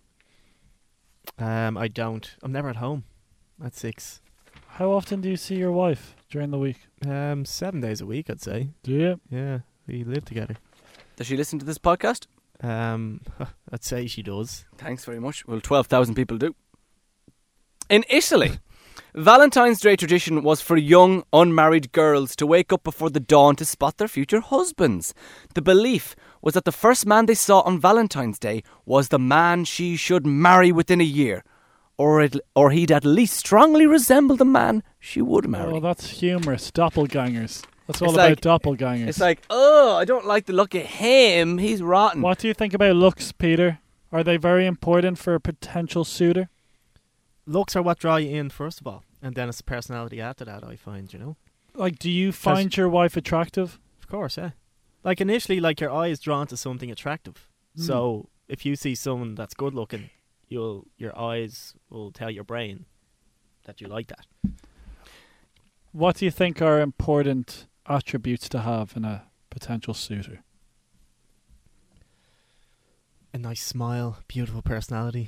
I don't. I'm never at home at 6.
How often do you see your wife during the week?
7 days a week, I'd say.
Do you?
Yeah, we live together.
Does she listen to this podcast?
I'd say she does.
Thanks very much. Well, 12,000 people do. In Italy, Valentine's Day tradition was for young, unmarried girls to wake up before the dawn to spot their future husbands. The belief was that the first man they saw on Valentine's Day was the man she should marry within a year, or he'd at least strongly resemble the man she would marry.
Oh, that's humorous. Doppelgangers. That's all
It's
about
like-
doppelgangers.
It's like, oh, I don't like the look of him. He's rotten.
What do you think about looks, Peter? Are they very important for a potential suitor?
Looks are what draw you in, first of all. And then it's the personality after that, I find, you know.
Like, do you find your wife attractive?
Of course, yeah. Like initially, like your eye is drawn to something attractive. So if you see someone that's good looking, your eyes will tell your brain that you like that.
What do you think are important attributes to have in a potential suitor?
A nice smile, beautiful personality.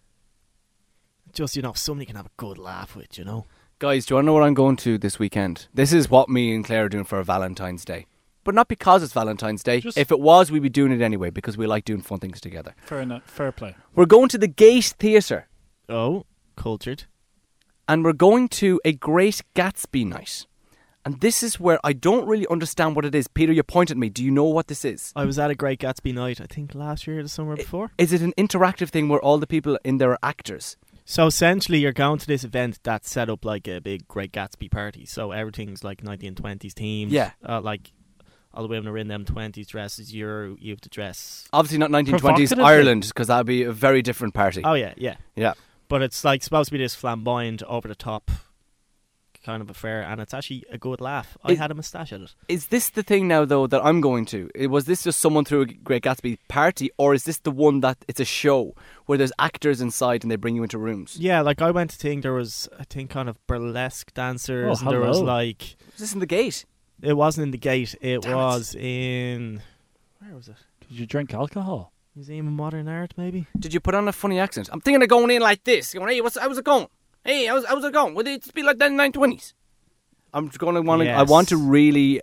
Just, somebody can have a good laugh with,
Guys, do you want to know what I'm going to this weekend? This is what me and Claire are doing for Valentine's Day. But not because it's Valentine's Day. If it was, we'd be doing it anyway because we like doing fun things together.
Fair play.
We're going to the Gate Theatre.
Oh, cultured.
And we're going to a Great Gatsby night. And this is where I don't really understand what it is. Peter, you pointed at me. Do you know what this is?
I was at a Great Gatsby night, I think last year or the summer before.
Is it an interactive thing where all the people in there are actors?
So essentially you're going to this event that's set up like a big Great Gatsby party. So everything's like 1920s themed.
Yeah.
Like all the women are in them 20s dresses. You have to dress.
Obviously not 1920s
Provocatively.
Ireland, because that would be a very different party.
Oh, yeah, yeah.
Yeah.
But it's like supposed to be this flamboyant, over the top kind of affair, and it's actually a good laugh. I had a moustache at it.
Is this the thing now, though, that I'm going to? Was this just someone threw a Great Gatsby party, or is this the one that it's a show where there's actors inside and they bring you into rooms?
Yeah, like I went to think there was, kind of burlesque dancers, and there was like...
Was this in the Gate?
It wasn't in the Gate. It
Damn
was in... Where was it?
Did you drink alcohol?
Museum of Modern Art, maybe?
Did you put on a funny accent? I'm thinking of going in like this. Going, hey, how's it going? Hey, how's it going? Would it be like that in the 1920s? I'm going to want to...
Yes.
I want to really,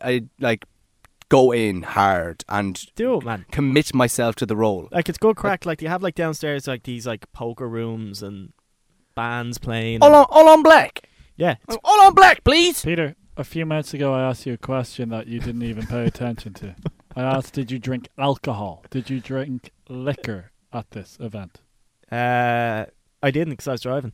go in hard and
Do it, man.
commit myself to the role.
Like, it's good crack. Like, you have, like, downstairs, like, these, like, poker rooms and bands playing.
All on black.
Yeah.
All on black, please.
Peter, a few minutes ago I asked you a question that you didn't even pay attention to. I asked, did you drink alcohol? Did you drink liquor at this event?
I didn't because I was driving.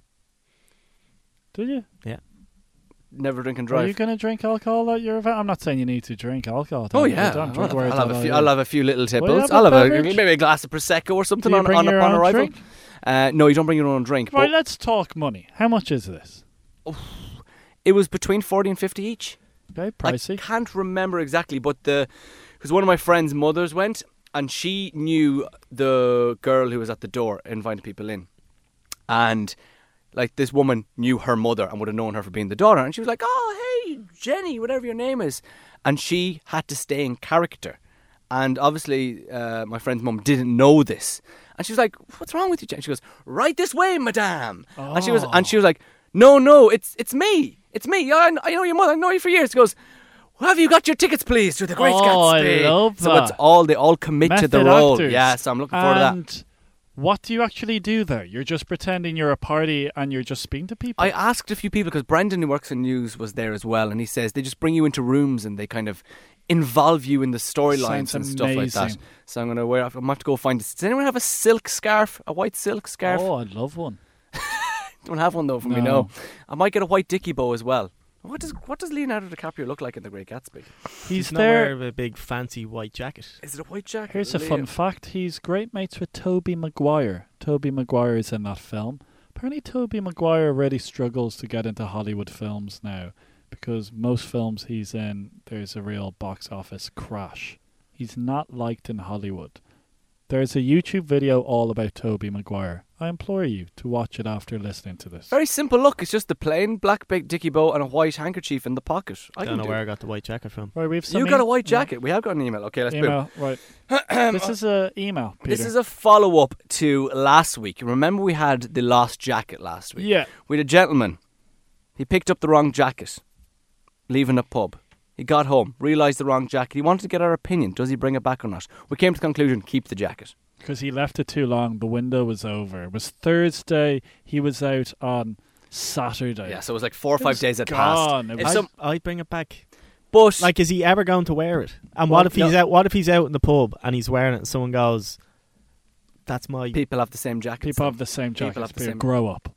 Did you?
Yeah.
Never drink and
Are
drive.
you going to drink alcohol at your event? I'm not saying you need to drink alcohol.
Oh yeah,
Don't
I'll
worry
have
about
a few.
it.
I'll have a few little tipples.
Will you have
I'll
a
have
beverage?
maybe a glass of prosecco or something
Do you
on
bring your own
arrival.
drink?
No, you don't bring your own drink.
Right,
But
let's talk money. How much is this?
it was between 40 and 50 each.
Okay, pricey.
I can't remember exactly, but because one of my friend's mothers went, and she knew the girl who was at the door inviting people in, and like this woman knew her mother and would have known her for being the daughter, and she was like, "Oh, hey, Jenny, whatever your name is," and she had to stay in character. And obviously, my friend's mum didn't know this, and she was like, "What's wrong with you, Jenny?" She goes, "Right this way, madame." And she was like, "No, it's me. It's me. I know your mother. I know you for years." She goes, "Have you got your tickets, please, to the Great Gatsby?"
I love
So
that.
they all commit to the
Method
role.
actors.
Yeah, so I'm looking forward to that.
And what do you actually do there? You're just pretending you're a party and you're just speaking to people?
I asked a few people, because Brendan, who works in news, was there as well, and he says they just bring you into rooms and they kind of involve you in the storylines
Sounds
and stuff like that.
amazing.
So I'm going to I'm going to have to go find. Does anyone have a silk scarf? A white silk scarf?
Oh, I'd love one.
Don't have one though, from me.
No.
No, I might get a white dicky bow as well. What does Leonardo DiCaprio look like in The Great Gatsby?
He's
not
there.
wear a big fancy white jacket.
Is it a white jacket?
Here's a
Leo?
fun fact. He's great mates with Tobey Maguire. Tobey Maguire is in that film. Apparently Tobey Maguire really struggles to get into Hollywood films now, because most films he's in, there's a real box office crash. He's not liked in Hollywood. There's a YouTube video all about Tobey Maguire. I implore you to watch it after listening to this.
Very simple look. It's just the plain black big dicky bow and a white handkerchief in the pocket. I
Don't
can
know
do
where
it.
I got the white jacket from.
Right, we've some
You got a white jacket. We have got an email. Okay, let's boom.
email. Right. This is a email, Peter.
This is a follow-up to last week. Remember we had the lost jacket last week?
Yeah.
We had a gentleman. He picked up the wrong jacket, leaving a pub. He got home, realised the wrong jacket. He wanted to get our opinion. Does he bring it back or not? We came to the conclusion, keep the jacket.
Because he left it too long. The window was over. It was Thursday. He was out on Saturday.
Yeah, so it was like 4 or
It
5
was
days had
gone.
passed.
It
If
was-
I'd bring it back.
But
Like, is he ever going to wear it? And
Well,
what if he's
no.
out? What if he's out in the pub and he's wearing it, and someone goes, "That's my
people have the same jackets.
People have the same
People
jackets.
have the
Peter,
same-
grow up.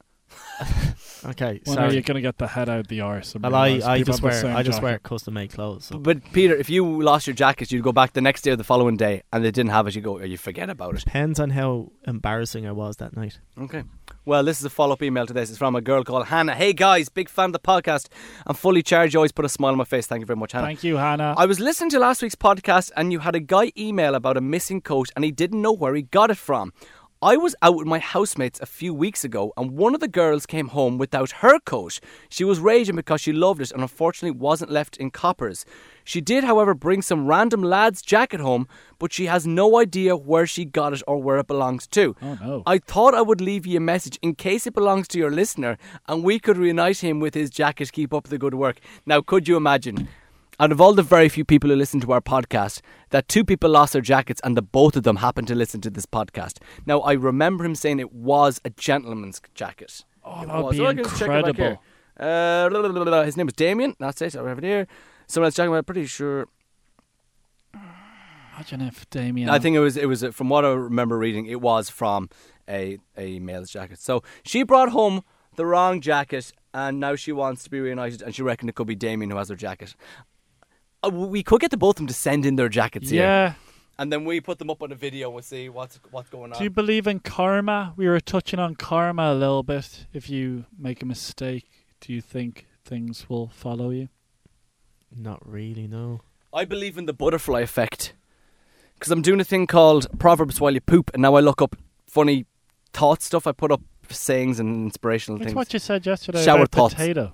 okay."
When are you
Sorry.
going to get the head out the arse? and
Well,
realise
I
people
just
have the
wear
same
wear
jacket?
custom made clothes. So.
But Peter, if you lost your jacket, you'd go back the next day or the following day, and they didn't have it. You forget about it.
Depends on how embarrassing I was that night.
Okay. Well, this is a follow-up email to this. It's from a girl called Hannah. Hey guys, big fan of the podcast. I'm fully charged. You always put a smile on my face. Thank you very much, Hannah.
Thank you, Hannah.
I was listening to last week's podcast and you had a guy email about a missing coat and he didn't know where he got it from. I was out with my housemates a few weeks ago and one of the girls came home without her coat. She was raging because she loved it and unfortunately wasn't left in coppers. She did, however, bring some random lad's jacket home, but she has no idea where she got it or where it belongs to.
Oh no.
I thought I would leave you a message in case it belongs to your listener and we could reunite him with his jacket. Keep up the good work. Now, could you imagine? Out of all the very few people who listen to our podcast, that 2 people lost their jackets and the both of them happened to listen to this podcast. Now, I remember him saying it was a gentleman's jacket.
Oh,
It
that would
was.
be
I can just check it back here.
incredible.
His name was Damien. That's it. I have it here. Someone else jacket. I'm pretty sure.
Imagine if Damien...
I think it was from what I remember reading, it was from a male's jacket. So she brought home the wrong jacket and now she wants to be reunited and she reckoned it could be Damien who has her jacket. We could get the both of them to send in their jackets here.
Yeah.
And then we put them up on a video and we'll see what's going on.
Do you believe in karma? We were touching on karma a little bit. If you make a mistake, do you think things will follow you?
Not really, no.
I believe in the butterfly effect. Because I'm doing a thing called Proverbs While You Poop, and now I look up funny thought stuff. I put up sayings and inspirational
That's
things.
what you said yesterday
Shower
about
thoughts.
potato.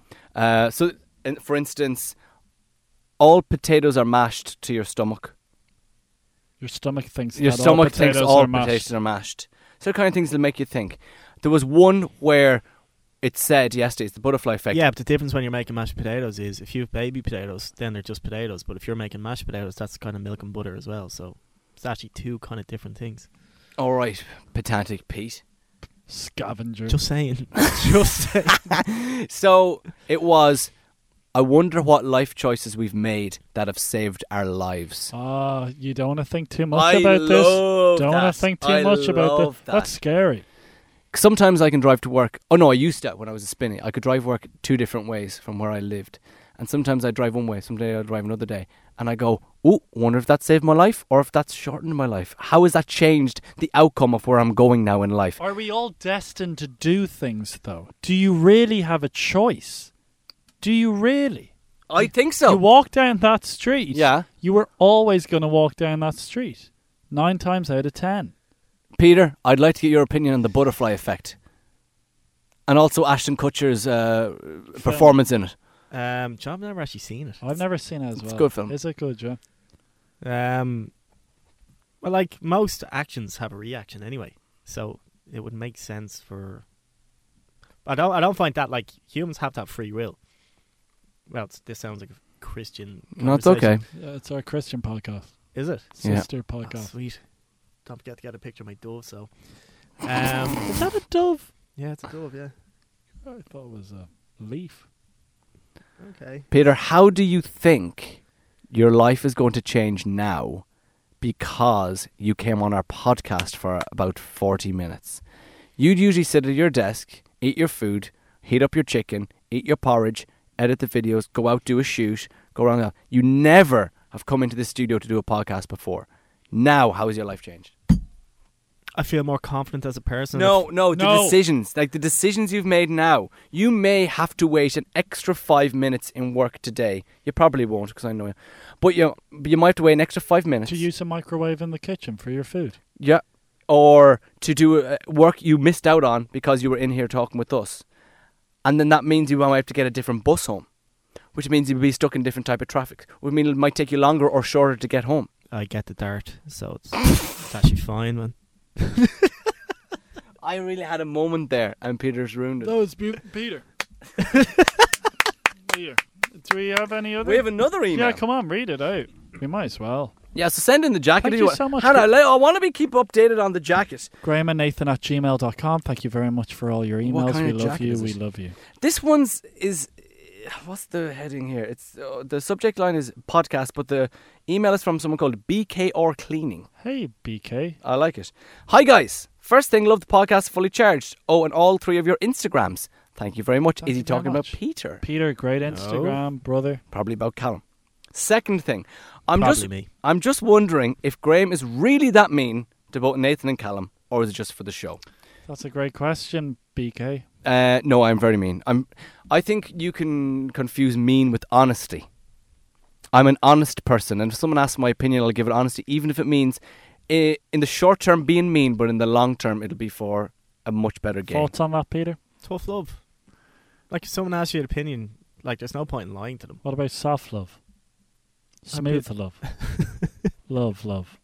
For instance, all potatoes are mashed to your stomach.
Your stomach thinks
Your
that
stomach
all potatoes
thinks all
are mashed.
potatoes are mashed. So the kind of things that make you think. There was one where it said yesterday, it's the butterfly effect.
Yeah, but the difference when you're making mashed potatoes is if you have baby potatoes, then they're just potatoes. But if you're making mashed potatoes, that's kind of milk and butter as well. So it's actually 2 kind of different things.
All right, pedantic Pete.
Scavenger.
Just saying. Just saying.
So it was, I wonder what life choices we've made that have saved our lives.
You don't want to think too much about this. Don't want to think too much about this. That's scary.
Sometimes I can drive to work. Oh no, I used to when I was a spinny. I could drive work 2 different ways from where I lived. And sometimes I drive one way, someday I drive another day. And I go, oh, wonder if that saved my life or if that's shortened my life. How has that changed the outcome of where I'm going now in life?
Are we all destined to do things, though? Do you really have a choice? Do you really?
I think so.
You walk down that street.
Yeah.
You were always going to walk down that street. 9 times out of 10.
Peter, I'd like to get your opinion on the butterfly effect. And also Ashton Kutcher's performance in it.
John, I've never actually seen it.
I've never seen it as well.
It's a good film.
Is it good, John?
Well, like most actions have a reaction anyway, so it would make sense for. I don't find that like humans have to have free will. Well, this sounds like a Christian.
No, it's okay.
Yeah, it's our Christian podcast.
Is it?
Yeah.
Sister
Oh,
podcast.
sweet. Don't forget to get a picture of my dove. So,
Is that a dove?
yeah, it's a dove. Yeah.
I thought it was a leaf.
Okay.
Peter, how do you think your life is going to change now because you came on our podcast for about 40 minutes? You'd usually sit at your desk, eat your food, heat up your chicken, eat your porridge, edit the videos, go out, do a shoot, go around. You never have come into the studio to do a podcast before. Now, how has your life changed?
I feel more confident as a person.
No, the
No.
decisions. Like the decisions you've made now. You may have to wait an extra 5 minutes in work today. You probably won't because I know you. But you might have to wait an extra 5 minutes.
To use a microwave in the kitchen for your food.
Yeah. Or to do work you missed out on because you were in here talking with us. And then that means you might have to get a different bus home. Which means you'll be stuck in different type of traffic. Which means it might take you longer or shorter to get home.
I get the dart, so it's actually fine, man.
I really had a moment there and Peter's ruined it.
That was Peter. Peter. Do we have any other?
We have another email.
Yeah, come on, read it out. We might as well.
Yeah, so send in the jacket.
Thank
if
you
want.
so much
Hannah,
for-
I want to keep updated on the jacket.
GrahamandNathan@gmail.com. Thank you very much for all your emails.
kind
We
of
love
jacket
you.
is
We
it?
love you.
This one's is... What's the heading here? It's the subject line is podcast, but the email is from someone called BKR Cleaning.
Hey, BK.
I like it. Hi guys. First thing, love the podcast, fully charged. Oh, and all 3 of your Instagrams. Thank you very much.
Thank
Is he
you very
talking about
much.
Peter?
Peter, great Instagram, brother.
Probably about Callum. Second thing,
Probably me.
I'm just wondering if Graham is really that mean to both Nathan and Callum, or is it just for the show?
That's a great question, BK.
No, I'm very mean. I think you can confuse mean with honesty. I'm an honest person, and if someone asks my opinion, I'll give it honesty, even if it means in the short term being mean, but in the long term it'll be for a much better game.
Thoughts on that, Peter?
Tough love. Like if someone asks you an opinion, like there's no point in lying to them.
What about soft love? Smooth love. Love.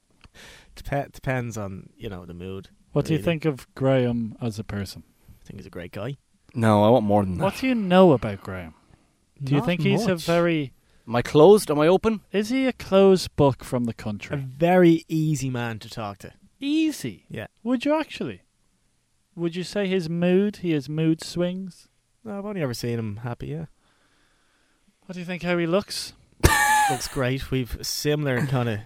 Depends on, the mood.
What do you
really.
think of Graham as a person?
I think he's a great guy.
No, I want more than that.
What do you know about Graham? Do you
Not
think he's a
much.
very...
Am I closed? Am I open?
Is he a closed book from the
A
country?
very easy man to talk to.
Easy.
Yeah.
Would you actually? Would you say he has mood swings?
No, I've only ever seen him happy, yeah.
What do you think how he looks?
Looks great. We've a similar kind of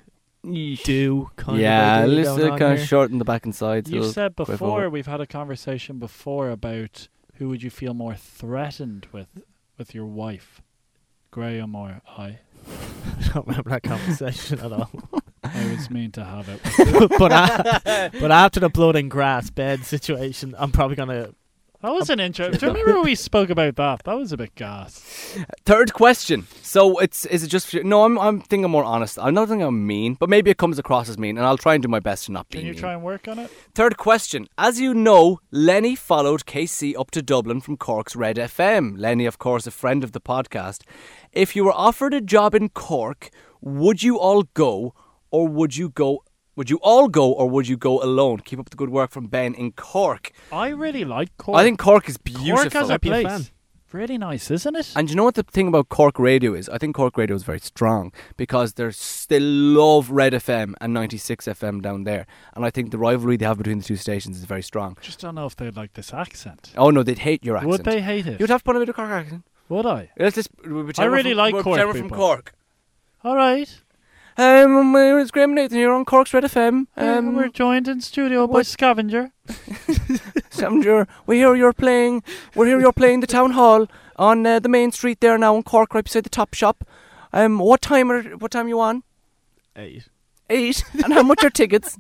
kind
Yeah,
of idea
listen,
going on
kind of
here.
short in the back and sides.
You
little
said
quiff
before,
over.
we've had a conversation before about who would you feel more threatened with your wife, Graham or I?
I don't remember that conversation at all.
I was mean to have it.
but after the blood and grass bed situation, I'm probably gonna.
That was an intro. Do you remember when we spoke about that? That was a bit gas.
Third question. So is it just no? I'm thinking more honest. I'm not thinking I'm mean, but maybe it comes across as mean, and I'll try and do my best to not be
Can you
mean.
try and work on it?
Third question. As you know, Lenny followed KC up to Dublin from Cork's Red FM. Lenny, of course, a friend of the podcast. If you were offered a job in Cork, would you all go, or would you go? Would you all go, or would you go alone? Keep up the good work from Ben in Cork.
I really like Cork.
I think Cork is beautiful.
Cork as a
I'd be a
place.
fan.
Really nice, isn't it?
And you know what the thing about Cork Radio is? I think Cork Radio is very strong because they still love Red FM and 96 FM down there. And I think the rivalry they have between the two stations is very strong.
Just don't know if they'd like this accent.
Oh no, they'd hate your accent.
Would they hate it?
You'd have to put a bit of Cork accent.
Would I?
Let's just,
I really like Cork
whichever from
people.
Cork.
All right.
It's Graham and Nathan here on Cork's Red FM.
We're joined in studio by
what-
Scavenger.
Scavenger, we're here you're playing the town hall on the main street there now in Cork, right beside the Top Shop. What time are you on?
8,
8. And how much are tickets?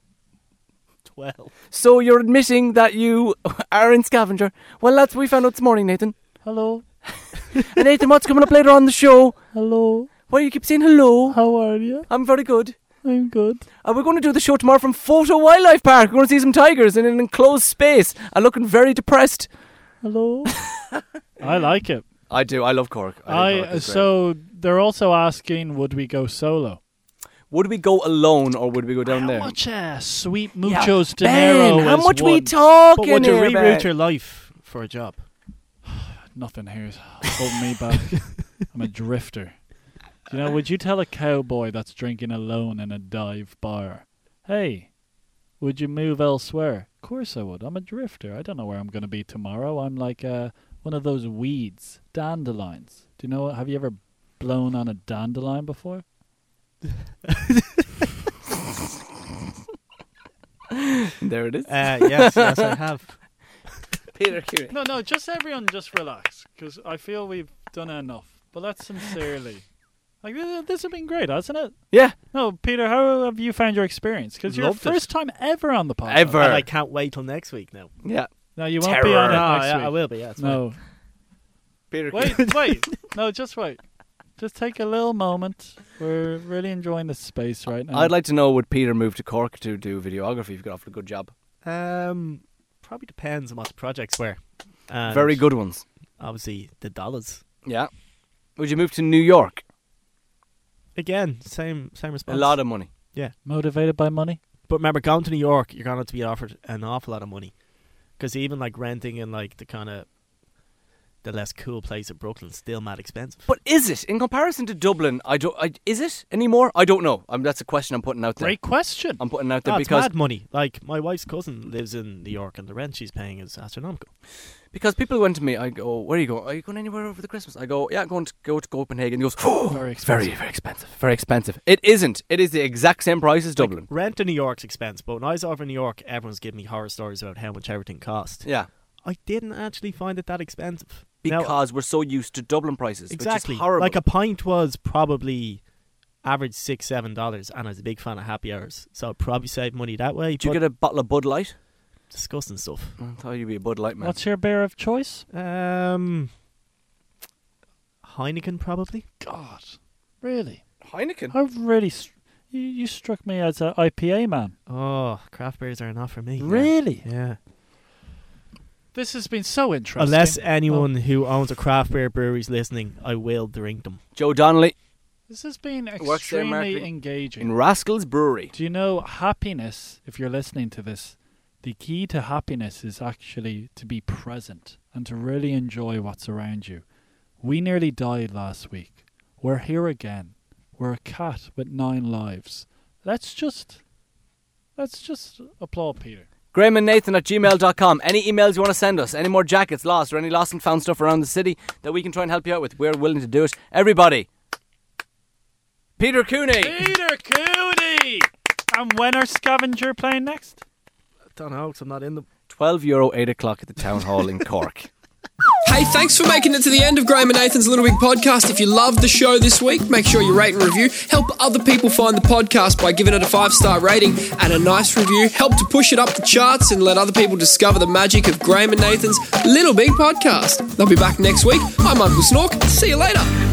12.
So you're admitting that you are in Scavenger. Well, that's what we found out this morning, Nathan.
Hello.
And Nathan, what's coming up later on the show?
Hello.
Why you keep saying hello?
How are you?
I'm very good.
I'm good.
We're going to do the show tomorrow from Photo Wildlife Park. We're going to see some tigers in an enclosed space. I'm looking very depressed.
Hello. I like it.
I do. I love Cork. I think Cork is great.
So they're also asking, would we go solo?
Would we go alone or would we go down there?
How much sweet muchos
Ben,
dinero
how
is
much we
one?
talking
But would you
here,
reroute
Ben?
your life for a job?
Nothing here is holding me back. I'm a drifter. You know, would you tell a cowboy that's drinking alone in a dive bar, hey, would you move elsewhere? Of course I would. I'm a drifter. I don't know where I'm going to be tomorrow. I'm like one of those weeds, dandelions. Do you know? Have you ever blown on a dandelion before?
There it is.
Yes, I have.
Peter Curie.
No, just everyone just relax, because I feel we've done enough. But let's sincerely... Like, this has been great, hasn't it?
Yeah.
No, Peter, how have you found your experience? Because you're
Loved it.
first time ever on the podcast.
Ever.
And I can't wait till next week now.
Yeah.
No, you won't be on it
Terror.
next
yeah,
week.
I will be. Yeah, it's
No.
Peter
Wait. No, just wait. Just take a little moment. We're really enjoying this space right now.
I'd like to know, would Peter move to Cork to do videography if he got offered a good job?
fine. Probably depends on what the projects were. And
Very good ones.
Obviously, the dollars.
Yeah. Would you move to New York?
Again, same response.
A lot of money.
Motivated by money?
But remember, going to New York, you're going to be offered an awful lot of money. Because even like renting in like the kind of the less cool place of Brooklyn, still mad expensive.
But is it? In comparison to Dublin, is it anymore? I don't know. That's a question I'm putting out there.
Great question.
I'm putting out there
It's
because
mad money. Like my wife's cousin lives in New York, and the rent she's paying is astronomical.
people went to me, I go, where are you going? Are you going anywhere over the Christmas? I go, yeah, I'm going to go to Copenhagen. He goes, oh,
Very
it's very,
expensive.
very expensive. Very expensive. It isn't. It is the exact same price as Dublin.
Like, rent in New York's expensive, but when I was over in New York, everyone's giving me horror stories about how much everything cost.
Yeah.
I didn't actually find it that expensive. Now,
Because we're so used to Dublin prices,
exactly.
which is horrible.
Like a pint was probably average $6-7, and I was a big fan of happy hours, so I'd probably save money that way.
Did you
but
get a bottle of Bud Light?
disgusting stuff.
I thought you'd be a Bud Light man.
What's your beer of choice?
Heineken, probably.
God, really?
Heineken?
I really... You struck me as an IPA man.
Oh, craft beers are not for me.
Really?
Yeah.
This has been so interesting.
Unless anyone who owns a craft beer brewery is listening, I will drink them.
Joe Donnelly.
This has been
Works there,
extremely
marketing.
engaging.
In Rascals Brewery.
Do you know happiness, if you're listening to this, the key to happiness is actually to be present and to really enjoy what's around you. We nearly died last week. We're here again. We're a cat with 9 lives. Let's just applaud Peter.
GrahamandNathan@gmail.com. Any emails you want to send us, any more jackets lost or any lost and found stuff around the city that we can try and help you out with, we're willing to do it. Everybody, Peter Cooney.
Peter Cooney! And when are Scavenger playing next?
I don't know, because I'm not in them.
€12, 8 o'clock at the Town Hall in Cork.
Hey, thanks for making it to the end of Graham and Nathan's Little Big Podcast. If you loved the show this week, make sure you rate and review. Help other people find the podcast by giving it a 5-star rating and a nice review. Help to push it up the charts and let other people discover the magic of Graham and Nathan's Little Big Podcast. They'll be back next week. I'm Uncle Snork. See you later.